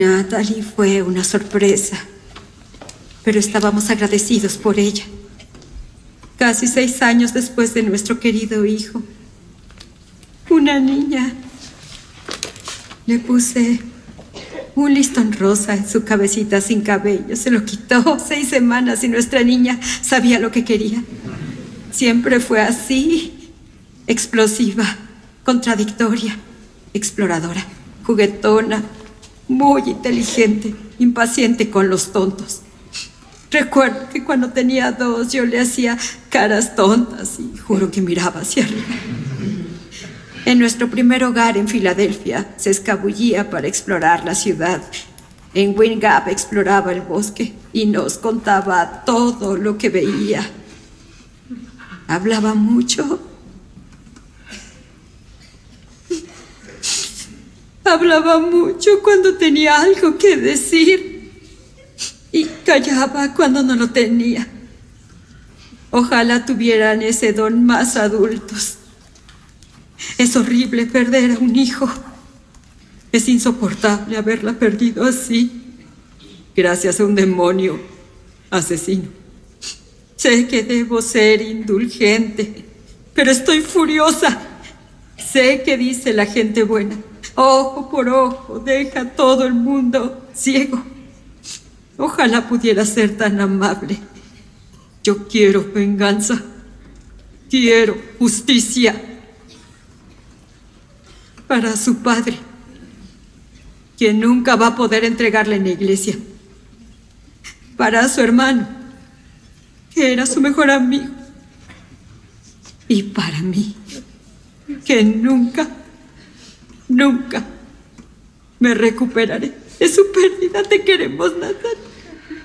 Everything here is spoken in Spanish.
Natalie fue una sorpresa, pero estábamos agradecidos por ella. Casi 6 años después de nuestro querido hijo, una niña. Le puse un listón rosa en su cabecita sin cabello. Se lo quitó 6 semanas y nuestra niña sabía lo que quería. Siempre fue así, explosiva, contradictoria, exploradora, juguetona, muy inteligente, impaciente con los tontos. Recuerdo que cuando tenía 2 yo le hacía caras tontas y juro que miraba hacia arriba. En nuestro primer hogar en Filadelfia se escabullía para explorar la ciudad. En Wind Gap exploraba el bosque y nos contaba todo lo que veía. Hablaba mucho. Hablaba mucho cuando tenía algo que decir y callaba cuando no lo tenía. Ojalá tuvieran ese don más adultos. Es horrible perder a un hijo. Es insoportable haberla perdido así, gracias a un demonio asesino. Sé que debo ser indulgente, pero estoy furiosa. Sé que dice la gente buena, ojo por ojo, deja a todo el mundo ciego. Ojalá pudiera ser tan amable. Yo quiero venganza. Quiero justicia. Para su padre, quien nunca va a poder entregarle en la iglesia. Para su hermano, que era su mejor amigo. Y para mí, que nunca me recuperaré de su pérdida. Te queremos, Natalie.